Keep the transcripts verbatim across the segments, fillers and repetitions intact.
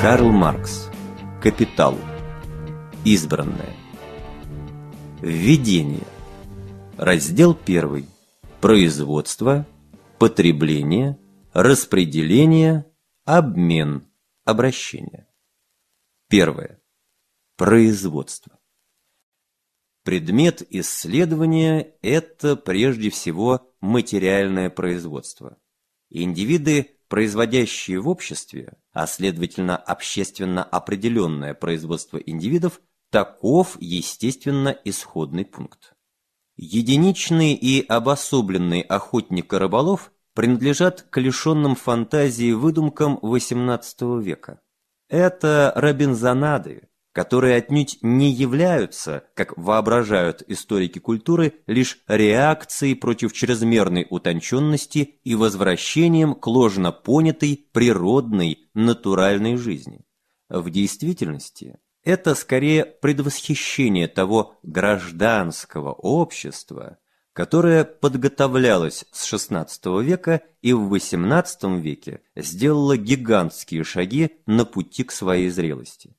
Карл Маркс. Капитал. Избранное. Введение. Раздел первый. Производство, потребление, распределение, обмен, обращение. Первое. Производство. Предмет исследования – это прежде всего материальное производство. Индивиды, производящие в обществе, а следовательно общественно определенное производство индивидов, таков, естественно, исходный пункт. Единичный и обособленный охотник и рыболов принадлежат к лишенным фантазии выдумкам восемнадцатого века. Это робинзонады, которые отнюдь не являются, как воображают историки культуры, лишь реакцией против чрезмерной утонченности и возвращением к ложно понятой природной натуральной жизни. В действительности это скорее предвосхищение того гражданского общества, которое подготовлялось с шестнадцатого века и в восемнадцатом веке сделало гигантские шаги на пути к своей зрелости.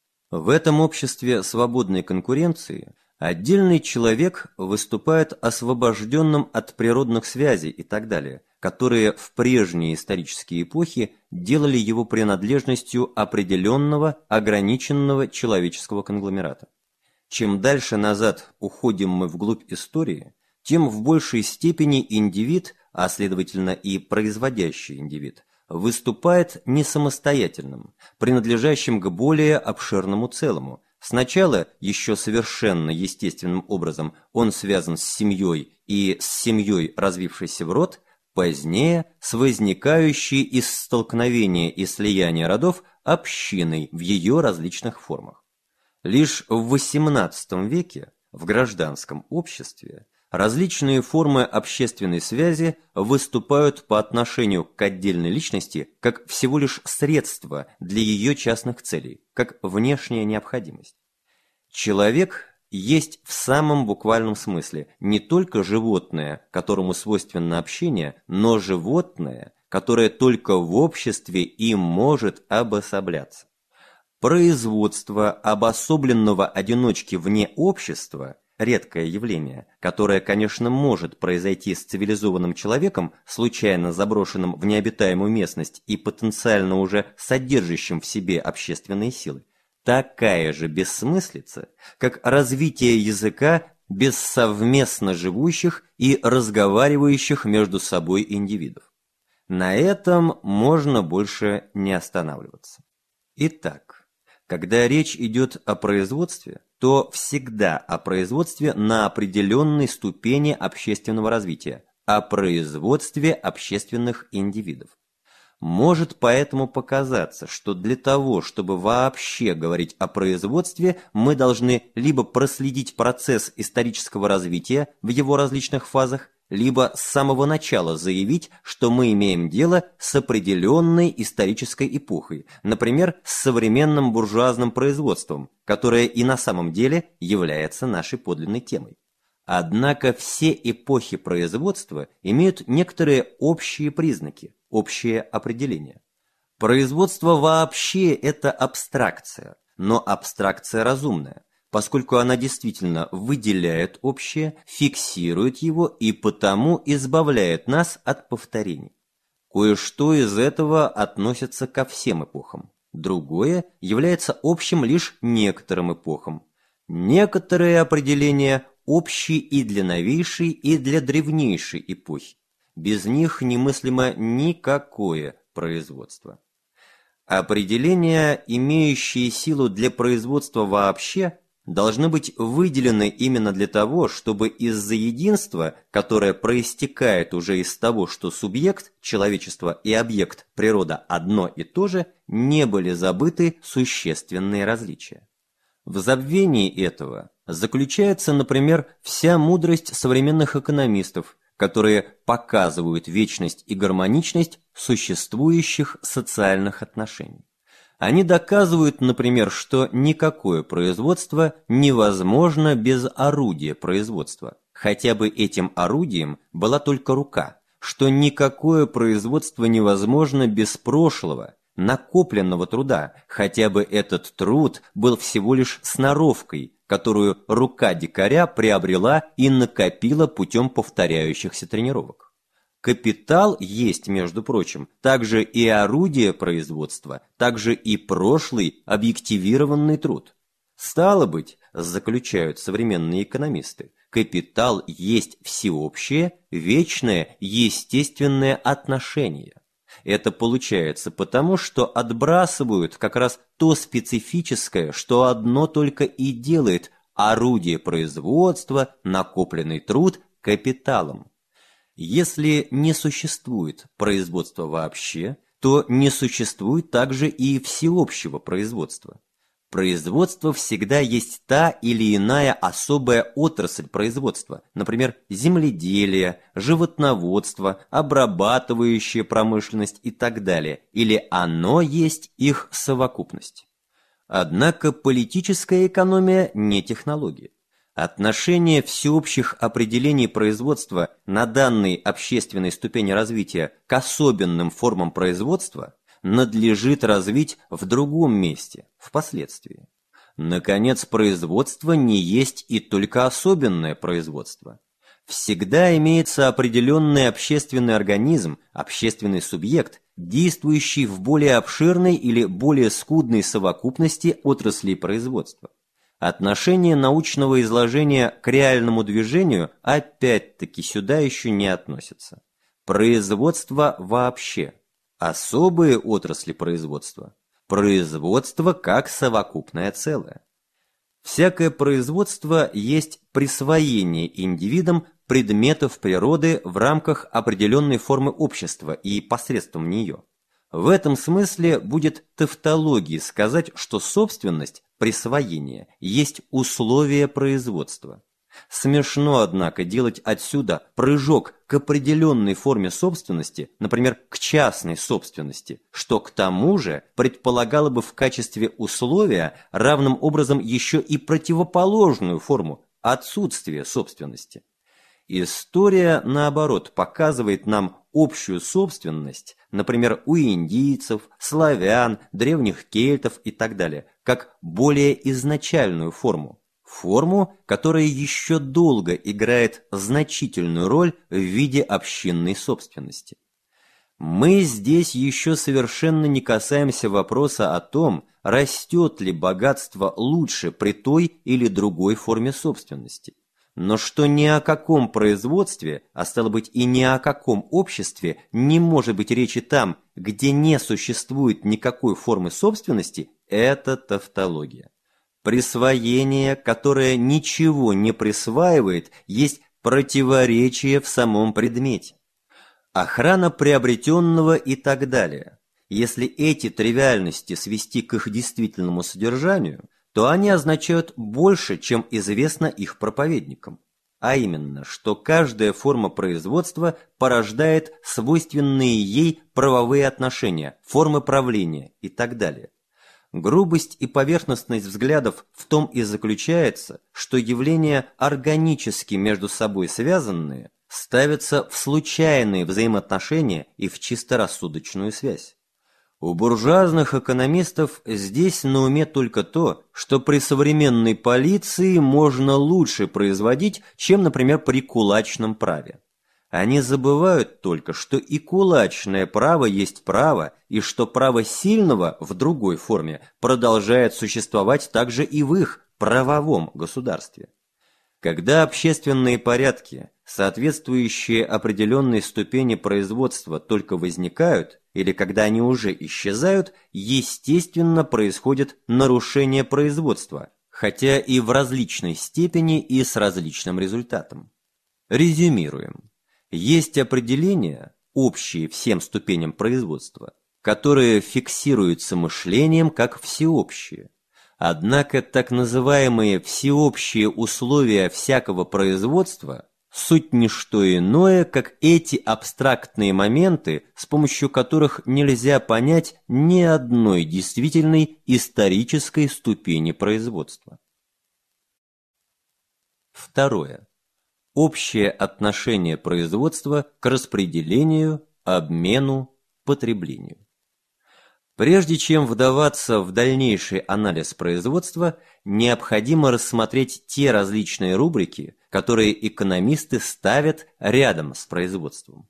В этом обществе свободной конкуренции отдельный человек выступает освобожденным от природных связей и так далее, которые в прежние исторические эпохи делали его принадлежностью определенного, ограниченного человеческого конгломерата. Чем дальше назад уходим мы вглубь истории, тем в большей степени индивид, а следовательно и производящий индивид, выступает не самостоятельным, принадлежащим к более обширному целому. Сначала, еще совершенно естественным образом, он связан с семьей и с семьей, развившейся в род, позднее с возникающей из столкновения и слияния родов общиной в ее различных формах. Лишь в восемнадцатом веке в гражданском обществе различные формы общественной связи выступают по отношению к отдельной личности как всего лишь средство для ее частных целей, как внешняя необходимость. Человек есть в самом буквальном смысле не только животное, которому свойственно общение, но животное, которое только в обществе и может обособляться. Производство обособленного одиночки вне общества – редкое явление, которое, конечно, может произойти с цивилизованным человеком, случайно заброшенным в необитаемую местность и потенциально уже содержащим в себе общественные силы, такая же бессмыслица, как развитие языка без совместно живущих и разговаривающих между собой индивидов. На этом можно больше не останавливаться. Итак, когда речь идет о производстве, то всегда о производстве на определенной ступени общественного развития, о производстве общественных индивидов. Может поэтому показаться, что для того, чтобы вообще говорить о производстве, мы должны либо проследить процесс исторического развития в его различных фазах, либо с самого начала заявить, что мы имеем дело с определенной исторической эпохой, например, с современным буржуазным производством, которое и на самом деле является нашей подлинной темой. Однако все эпохи производства имеют некоторые общие признаки, общее определение. Производство вообще – это абстракция, но абстракция разумная, поскольку она действительно выделяет общее, фиксирует его и потому избавляет нас от повторений. Кое-что из этого относится ко всем эпохам, другое является общим лишь некоторым эпохам. Некоторые определения общие и для новейшей, и для древнейшей эпохи. Без них немыслимо никакое производство. Определения, имеющие силу для производства вообще, должны быть выделены именно для того, чтобы из-за единства, которое проистекает уже из того, что субъект, человечество и объект, природа одно и то же, не были забыты существенные различия. В забвении этого заключается, например, вся мудрость современных экономистов, которые показывают вечность и гармоничность существующих социальных отношений. Они доказывают, например, что никакое производство невозможно без орудия производства, хотя бы этим орудием была только рука, что никакое производство невозможно без прошлого, накопленного труда, хотя бы этот труд был всего лишь сноровкой, которую рука дикаря приобрела и накопила путем повторяющихся тренировок. Капитал есть, между прочим, также и орудие производства, также и прошлый объективированный труд. Стало быть, заключают современные экономисты, капитал есть всеобщее, вечное, естественное отношение. Это получается потому, что отбрасывают как раз то специфическое, что одно только и делает орудие производства, накопленный труд капиталом. Если не существует производства вообще, то не существует также и всеобщего производства. Производство всегда есть та или иная особая отрасль производства, например, земледелие, животноводство, обрабатывающая промышленность и так далее, или оно есть их совокупность. Однако политическая экономия не технология. Отношение всеобщих определений производства на данной общественной ступени развития к особенным формам производства надлежит развить в другом месте, впоследствии. Наконец, производство не есть и только особенное производство. Всегда имеется определенный общественный организм, общественный субъект, действующий в более обширной или более скудной совокупности отраслей производства. Отношение научного изложения к реальному движению опять-таки сюда еще не относится. Производство вообще. Особые отрасли производства. Производство как совокупное целое. Всякое производство есть присвоение индивидам предметов природы в рамках определенной формы общества и посредством нее. В этом смысле будет тавтологией сказать, что собственность, присвоение, есть условие производства. Смешно, однако, делать отсюда прыжок к определенной форме собственности, например, к частной собственности, что к тому же предполагало бы в качестве условия равным образом еще и противоположную форму – отсутствие собственности. История, наоборот, показывает нам общую собственность, например, у индийцев, славян, древних кельтов и так далее, как более изначальную форму. Форму, которая еще долго играет значительную роль в виде общинной собственности. Мы здесь еще совершенно не касаемся вопроса о том, растет ли богатство лучше при той или другой форме собственности. Но что ни о каком производстве, а стало быть и ни о каком обществе, не может быть речи там, где не существует никакой формы собственности, это тавтология. Присвоение, которое ничего не присваивает, есть противоречие в самом предмете. Охрана приобретенного и так далее. Если эти тривиальности свести к их действительному содержанию, то они означают больше, чем известно их проповедникам. А именно, что каждая форма производства порождает свойственные ей правовые отношения, формы правления и так далее. Грубость и поверхностность взглядов в том и заключается, что явления органически между собой связанные ставятся в случайные взаимоотношения и в чисто рассудочную связь. У буржуазных экономистов здесь на уме только то, что при современной полиции можно лучше производить, чем, например, при кулачном праве. Они забывают только, что и кулачное право есть право, и что право сильного в другой форме продолжает существовать также и в их правовом государстве. Когда общественные порядки, соответствующие определенной ступени производства, только возникают, или когда они уже исчезают, естественно происходит нарушение производства, хотя и в различной степени и с различным результатом. Резюмируем. Есть определения, общие всем ступеням производства, которые фиксируются мышлением как всеобщие. Однако так называемые всеобщие условия всякого производства суть не что иное, как эти абстрактные моменты, с помощью которых нельзя понять ни одной действительной исторической ступени производства. Второе. Общее отношение производства к распределению, обмену, потреблению. Прежде чем вдаваться в дальнейший анализ производства, необходимо рассмотреть те различные рубрики, которые экономисты ставят рядом с производством.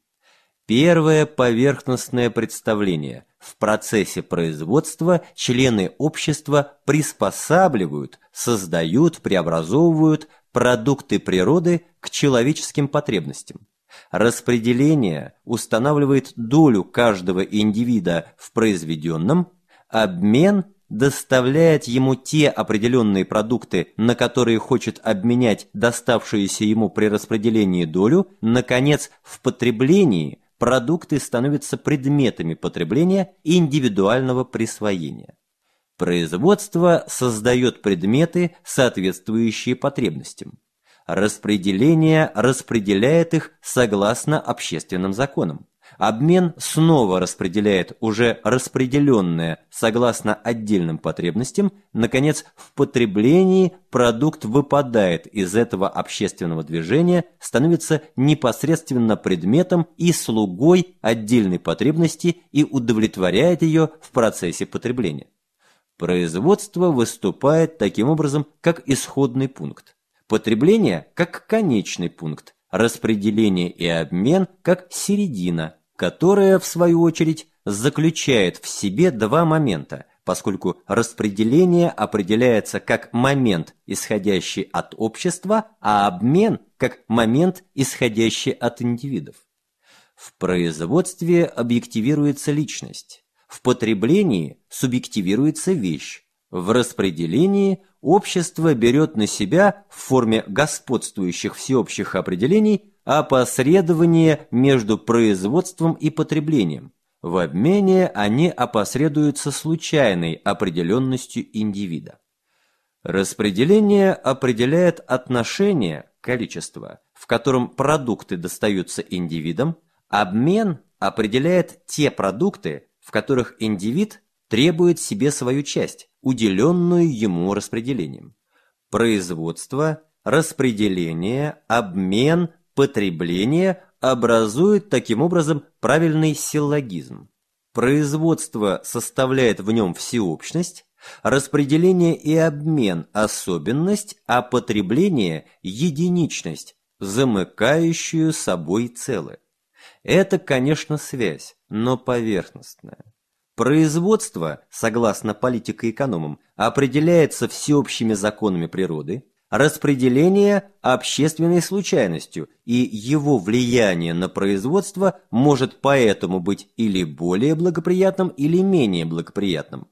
Первое поверхностное представление. В процессе производства члены общества приспосабливают, создают, преобразовывают продукты природы к человеческим потребностям. Распределение устанавливает долю каждого индивида в произведенном, обмен доставляет ему те определенные продукты, на которые хочет обменять доставшуюся ему при распределении долю, наконец, в потреблении продукты становятся предметами потребления индивидуального присвоения. Производство создает предметы, соответствующие потребностям. Распределение распределяет их согласно общественным законам. Обмен снова распределяет уже распределенное согласно отдельным потребностям. Наконец, в потреблении продукт выпадает из этого общественного движения, становится непосредственно предметом и слугой отдельной потребности и удовлетворяет ее в процессе потребления. Производство выступает таким образом как исходный пункт. Потребление как конечный пункт, распределение и обмен как середина, которая, в свою очередь, заключает в себе два момента, поскольку распределение определяется как момент, исходящий от общества, а обмен как момент, исходящий от индивидов. В производстве объективируется личность, в потреблении субъективируется вещь, в распределении общество берет на себя в форме господствующих всеобщих определений опосредование между производством и потреблением. В обмене они опосредуются случайной определенностью индивида. Распределение определяет отношение, количество, в котором продукты достаются индивидам, обмен определяет те продукты, в которых индивид требует себе свою часть, уделенную ему распределением. Производство, распределение, обмен, потребление образуют таким образом правильный силлогизм. Производство составляет в нем всеобщность, распределение и обмен – особенность, а потребление – единичность, замыкающую собой целое. Это, конечно, связь, но поверхностная. Производство, согласно политико-экономам, определяется всеобщими законами природы, распределение – общественной случайностью, и его влияние на производство может поэтому быть или более благоприятным, или менее благоприятным.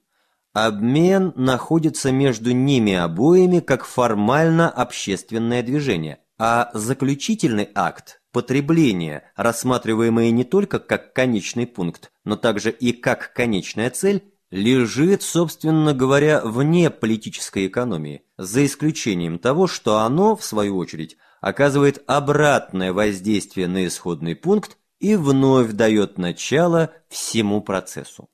Обмен находится между ними обоими как формально общественное движение, а заключительный акт – потребление, рассматриваемое не только как конечный пункт, но также и как конечная цель, лежит, собственно говоря, вне политической экономии, за исключением того, что оно, в свою очередь, оказывает обратное воздействие на исходный пункт и вновь дает начало всему процессу.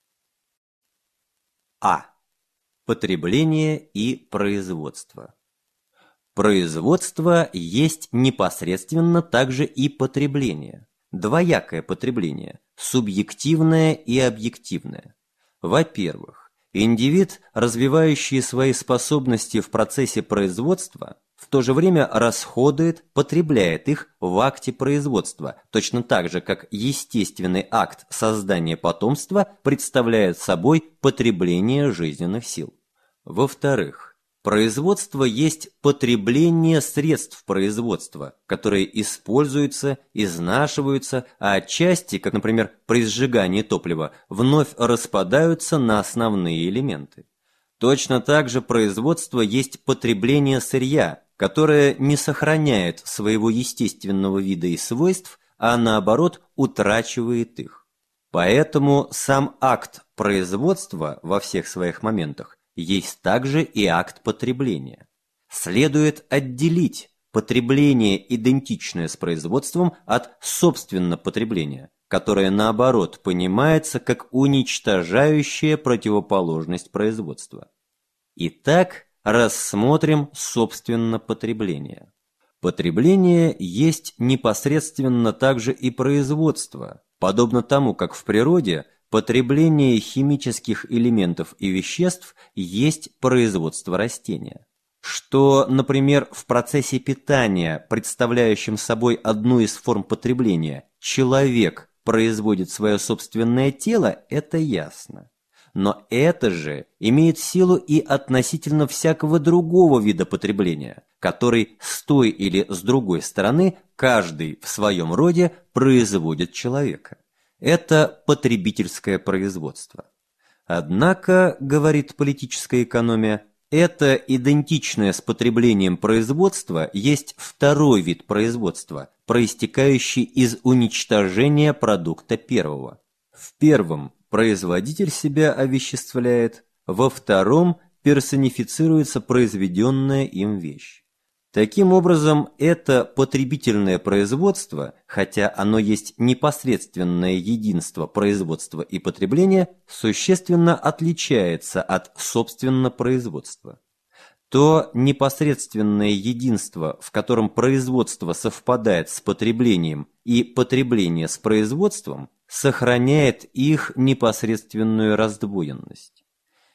А. Потребление и производство. Производство есть непосредственно также и потребление. Двоякое потребление, субъективное и объективное. Во-первых, индивид, развивающий свои способности в процессе производства, в то же время расходует, потребляет их в акте производства, точно так же, как естественный акт создания потомства представляет собой потребление жизненных сил. Во-вторых, производство есть потребление средств производства, которые используются, изнашиваются, а отчасти, как, например, при сжигании топлива, вновь распадаются на основные элементы. Точно так же производство есть потребление сырья, которое не сохраняет своего естественного вида и свойств, а наоборот утрачивает их. Поэтому сам акт производства во всех своих моментах есть также и акт потребления. Следует отделить потребление, идентичное с производством, от собственно потребления, которое, наоборот, понимается как уничтожающая противоположность производства. Итак, рассмотрим собственно потребление. Потребление есть непосредственно также и производство, подобно тому, как в природе Потребление химических элементов и веществ есть производство растения. Что, например, в процессе питания, представляющем собой одну из форм потребления, человек производит свое собственное тело, это ясно. Но это же имеет силу и относительно всякого другого вида потребления, который с той или с другой стороны каждый в своем роде производит человека. Это потребительское производство. Однако, говорит политическая экономия, это идентичное с потреблением производство есть второй вид производства, проистекающий из уничтожения продукта первого. В первом производитель себя овеществляет, во втором персонифицируется произведенная им вещь. Таким образом, это потребительное производство, хотя оно есть непосредственное единство производства и потребления, существенно отличается от собственно производства. То непосредственное единство, в котором производство совпадает с потреблением и потребление с производством, сохраняет их непосредственную раздвоенность.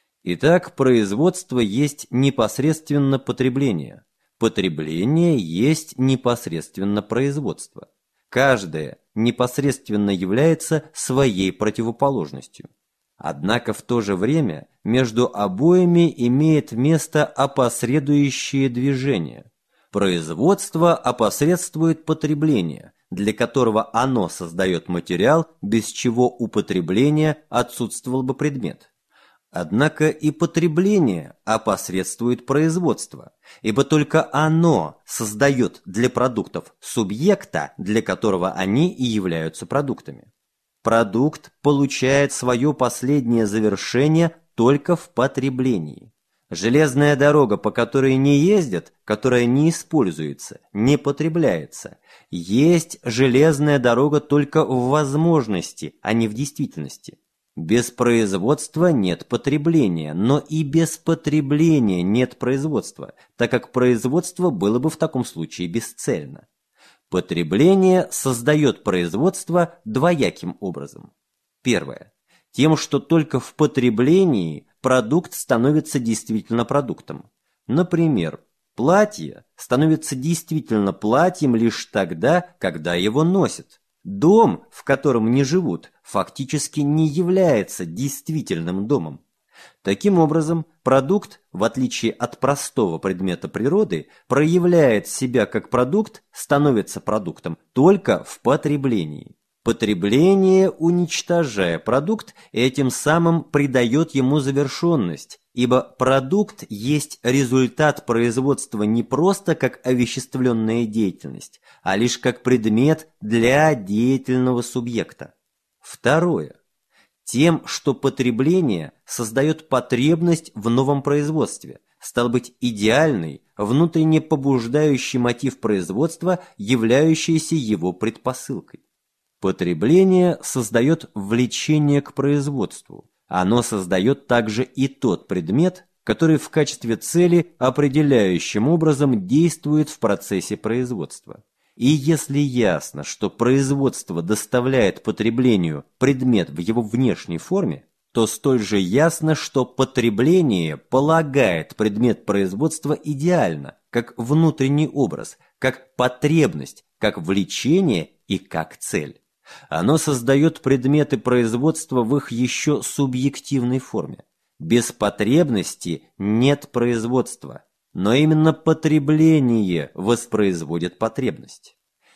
Итак, производство есть непосредственно потребление. Потребление есть непосредственно производство. Каждое непосредственно является своей противоположностью. Однако в то же время между обоими имеет место опосредующее движение. Производство опосредствует потребление, для которого оно создает материал, без чего у потребления отсутствовал бы предмет. Однако и потребление опосредствует производство, ибо только оно создает для продуктов субъекта, для которого они и являются продуктами. Продукт получает свое последнее завершение только в потреблении. Железная дорога, по которой не ездят, которая не используется, не потребляется, есть железная дорога только в возможности, а не в действительности. Без производства нет потребления, но и без потребления нет производства, так как производство было бы в таком случае бесцельно. Потребление создает производство двояким образом. Первое. Тем, что только в потреблении продукт становится действительно продуктом. Например, платье становится действительно платьем лишь тогда, когда его носят. Дом, в котором не живут, фактически не является действительным домом. Таким образом, продукт, в отличие от простого предмета природы, проявляет себя как продукт, становится продуктом только в потреблении. Потребление, уничтожая продукт, этим самым придает ему завершенность, ибо продукт есть результат производства не просто как овеществленная деятельность, а лишь как предмет для деятельного субъекта. Второе. Тем, что потребление создает потребность в новом производстве, стал быть, идеальный, внутренне побуждающий мотив производства, являющийся его предпосылкой. Потребление создает влечение к производству. Оно создает также и тот предмет, который в качестве цели определяющим образом действует в процессе производства. И если ясно, что производство доставляет потреблению предмет в его внешней форме, то столь же ясно, что потребление полагает предмет производства идеально, как внутренний образ, как потребность, как влечение и как цель. Оно создает предметы производства в их еще субъективной форме. Без потребности нет производства, но именно потребление воспроизводит потребность.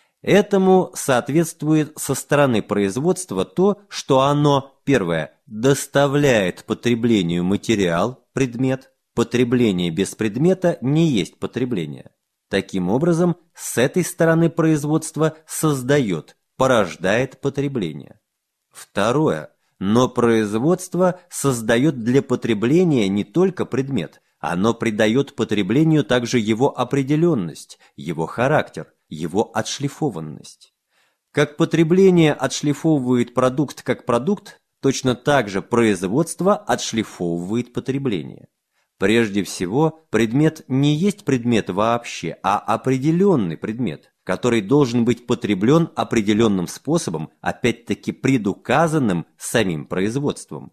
Этому соответствует со стороны производства то, что оно, первое, доставляет потреблению материал, предмет. Потребление без предмета не есть потребление. Таким образом, с этой стороны производства создает, порождает потребление. Второе. Но производство создает для потребления не только предмет, оно придает потреблению также его определенность, его характер, его отшлифованность. Как потребление отшлифовывает продукт как продукт, точно так же производство отшлифовывает потребление. Прежде всего, предмет не есть предмет вообще, а определенный предмет. который должен быть потреблен определенным способом, опять-таки предуказанным самим производством.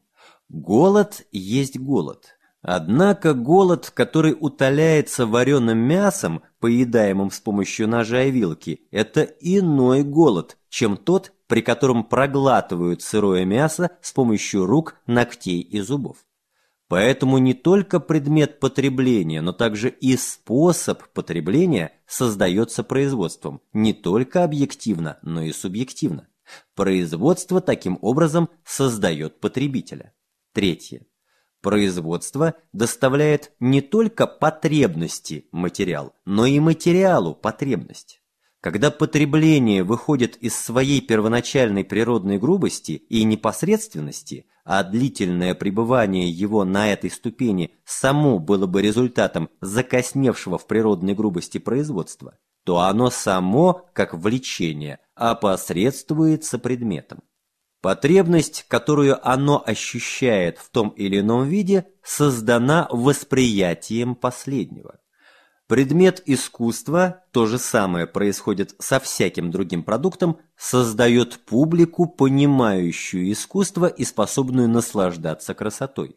Голод есть голод. Однако голод, который утоляется вареным мясом, поедаемым с помощью ножа и вилки, это иной голод, чем тот, при котором проглатывают сырое мясо с помощью рук, ногтей и зубов. Поэтому не только предмет потребления, но также и способ потребления создается производством, не только объективно, но и субъективно. Производство таким образом создает потребителя. Третье. Производство доставляет не только потребности материал, но и материалу потребность. Когда потребление выходит из своей первоначальной природной грубости и непосредственности, а длительное пребывание его на этой ступени само было бы результатом закосневшего в природной грубости производства, то оно само, как влечение, опосредствуется предметом. Потребность, которую оно ощущает в том или ином виде, создана восприятием последнего. Предмет искусства, то же самое происходит со всяким другим продуктом, создает публику, понимающую искусство и способную наслаждаться красотой.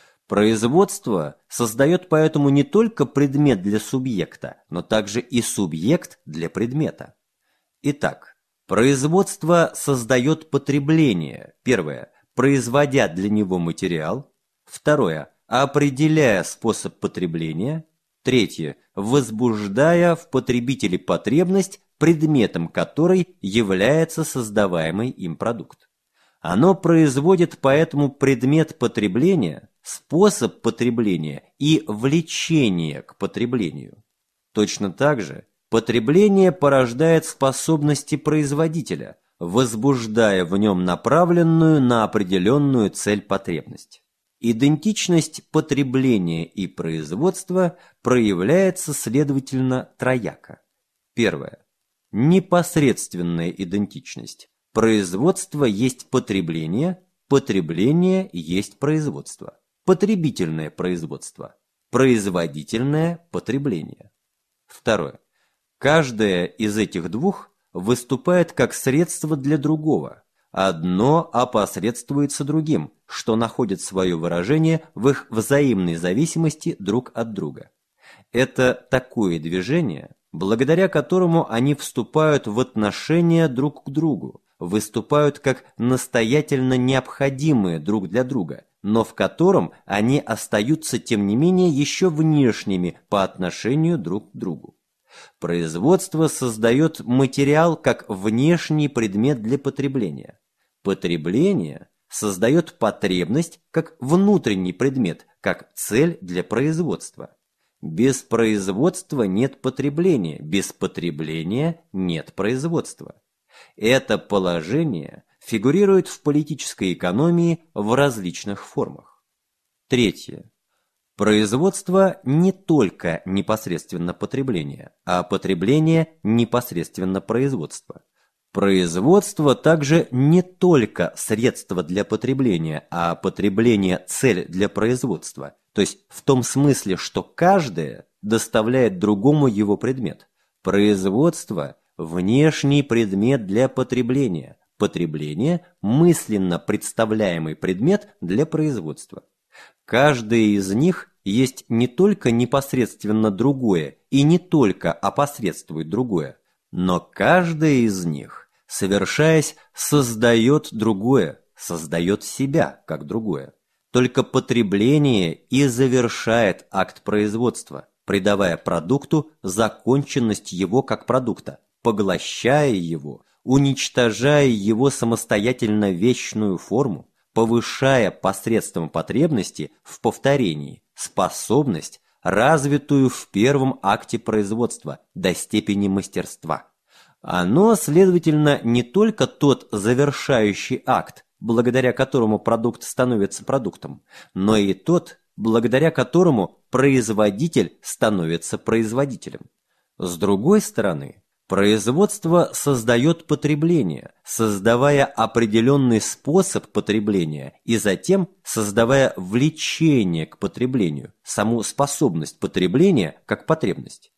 Производство создает поэтому не только предмет для субъекта, но также и субъект для предмета. Итак, производство создает потребление, первое, производя для него материал, второе, определяя способ потребления, третье, возбуждая в потребителе потребность, предметом которой является создаваемый им продукт. Оно производит поэтому предмет потребления, способ потребления и влечение к потреблению. Точно так же потребление порождает способности производителя, возбуждая в нем направленную на определенную цель потребность. Идентичность потребления и производства проявляется, следовательно, трояко. Первое. Непосредственная идентичность. Производство есть потребление, потребление есть производство. Потребительное производство, производительное потребление. Второе. Каждое из этих двух выступает как средство для другого. Одно опосредствуется другим, что находит свое выражение в их взаимной зависимости друг от друга. Это такое движение, благодаря которому они вступают в отношения друг к другу, выступают как настоятельно необходимые друг для друга, но в котором они остаются тем не менее еще внешними по отношению друг к другу. Производство создает материал как внешний предмет для потребления. Потребление создает потребность как внутренний предмет, как цель для производства. Без производства нет потребления, без потребления нет производства. Это положение фигурирует в политической экономии в различных формах. Третье. Производство не только непосредственно потребление, а потребление непосредственно производство. Производство также не только средство для потребления, а потребление – цель для производства, то есть в том смысле, что каждое доставляет другому его предмет. Производство – внешний предмет для потребления, потребление – мысленно представляемый предмет для производства. Каждое из них есть не только непосредственно другое и не только опосредствует другое, но каждое из них, совершаясь, создает другое, создает себя как другое. Только потребление и завершает акт производства, придавая продукту законченность его как продукта, поглощая его, уничтожая его самостоятельно вечную форму, повышая посредством потребности в повторении способность, развитую в первом акте производства до степени мастерства. Оно, следовательно, не только тот завершающий акт, благодаря которому продукт становится продуктом, но и тот, благодаря которому производитель становится производителем. С другой стороны, производство создает потребление, создавая определенный способ потребления и затем создавая влечение к потреблению, саму способность потребления как потребность.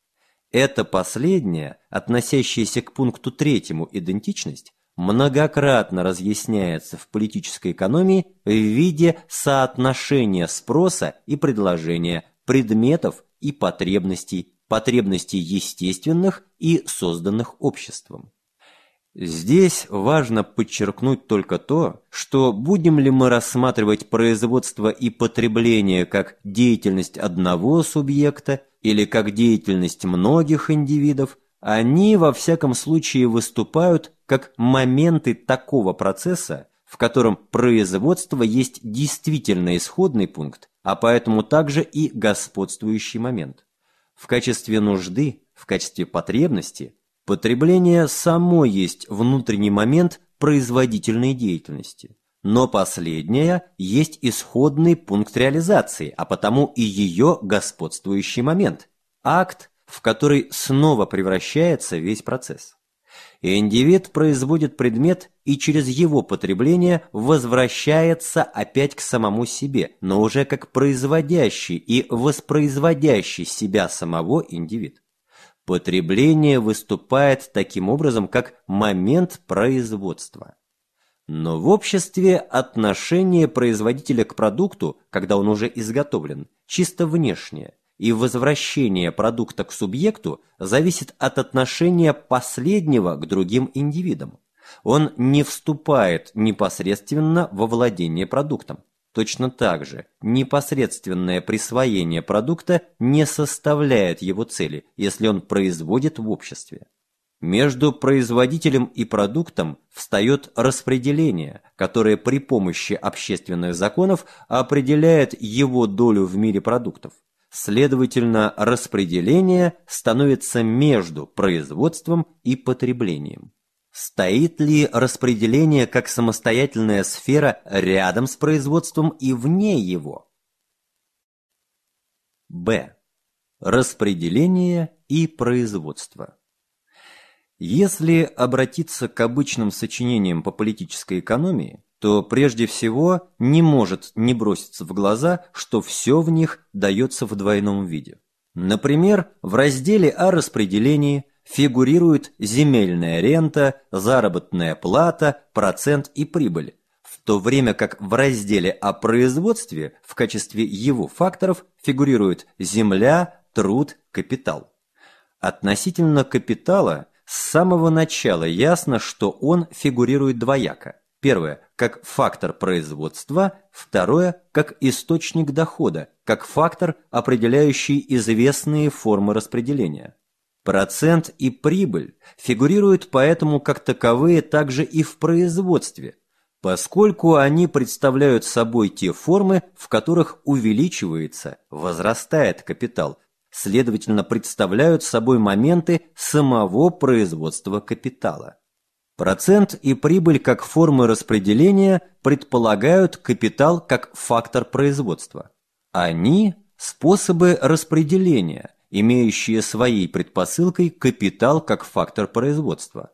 Эта последняя, относящаяся к пункту третьему идентичность, многократно разъясняется в политической экономии в виде соотношения спроса и предложения, предметов и потребностей, потребностей естественных и созданных обществом. Здесь важно подчеркнуть только то, что будем ли мы рассматривать производство и потребление как деятельность одного субъекта или как деятельность многих индивидов, они во всяком случае выступают как моменты такого процесса, в котором производство есть действительно исходный пункт, а поэтому также и господствующий момент. В качестве нужды, в качестве потребности, потребление само есть внутренний момент производительной деятельности, но последняя есть исходный пункт реализации, а потому и ее господствующий момент, акт, в который снова превращается весь процесс. Индивид производит предмет и через его потребление возвращается опять к самому себе, но уже как производящий и воспроизводящий себя самого индивид. Потребление выступает таким образом как момент производства. Но в обществе отношение производителя к продукту, когда он уже изготовлен, чисто внешнее, и возвращение продукта к субъекту зависит от отношения последнего к другим индивидам. Он не вступает непосредственно во владение продуктом. Точно так же непосредственное присвоение продукта не составляет его цели, если он производит в обществе. Между производителем и продуктом встает распределение, которое при помощи общественных законов определяет его долю в мире продуктов. Следовательно, распределение становится между производством и потреблением. Стоит ли распределение как самостоятельная сфера рядом с производством и вне его? Б. Распределение и производство. Если обратиться к обычным сочинениям по политической экономии, то прежде всего не может не броситься в глаза, что все в них дается в двойном виде. Например, в разделе о распределении фигурирует земельная рента, заработная плата, процент и прибыль, в то время как в разделе о производстве в качестве его факторов фигурируют земля, труд, капитал. Относительно капитала с самого начала ясно, что он фигурирует двояко. Первое – как фактор производства, второе – как источник дохода, как фактор, определяющий известные формы распределения. Процент и прибыль фигурируют поэтому как таковые также и в производстве, поскольку они представляют собой те формы, в которых увеличивается, возрастает капитал, следовательно, представляют собой моменты самого производства капитала. Процент и прибыль как формы распределения предполагают капитал как фактор производства. Они – способы распределения, имеющие своей предпосылкой капитал как фактор производства.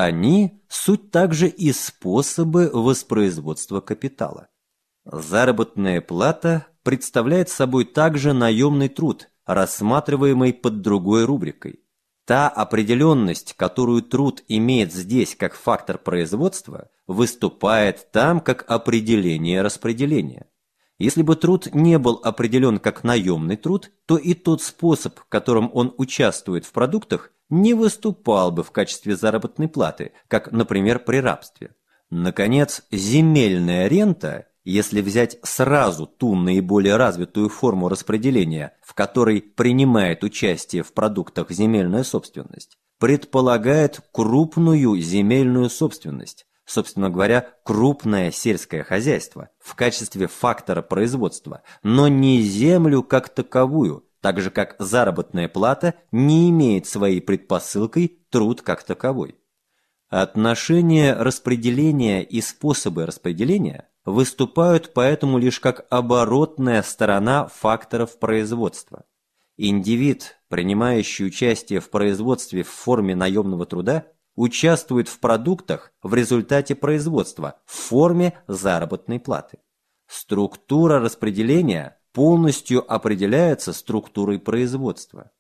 Они – суть также и способы воспроизводства капитала. Заработная плата представляет собой также наемный труд, рассматриваемый под другой рубрикой. Та определенность, которую труд имеет здесь как фактор производства, выступает там как определение распределения. Если бы труд не был определен как наемный труд, то и тот способ, которым он участвует в продуктах, не выступал бы в качестве заработной платы, как, например, при рабстве. Наконец, земельная рента, если взять сразу ту наиболее развитую форму распределения, в которой принимает участие в продуктах земельная собственность, предполагает крупную земельную собственность, собственно говоря, крупное сельское хозяйство в качестве фактора производства, но не землю как таковую, так же как заработная плата не имеет своей предпосылкой труд как таковой. Отношения распределения и способы распределения выступают поэтому лишь как оборотная сторона факторов производства. Индивид, принимающий участие в производстве в форме наемного труда, участвует в продуктах в результате производства в форме заработной платы. Структура распределения полностью определяется структурой производства.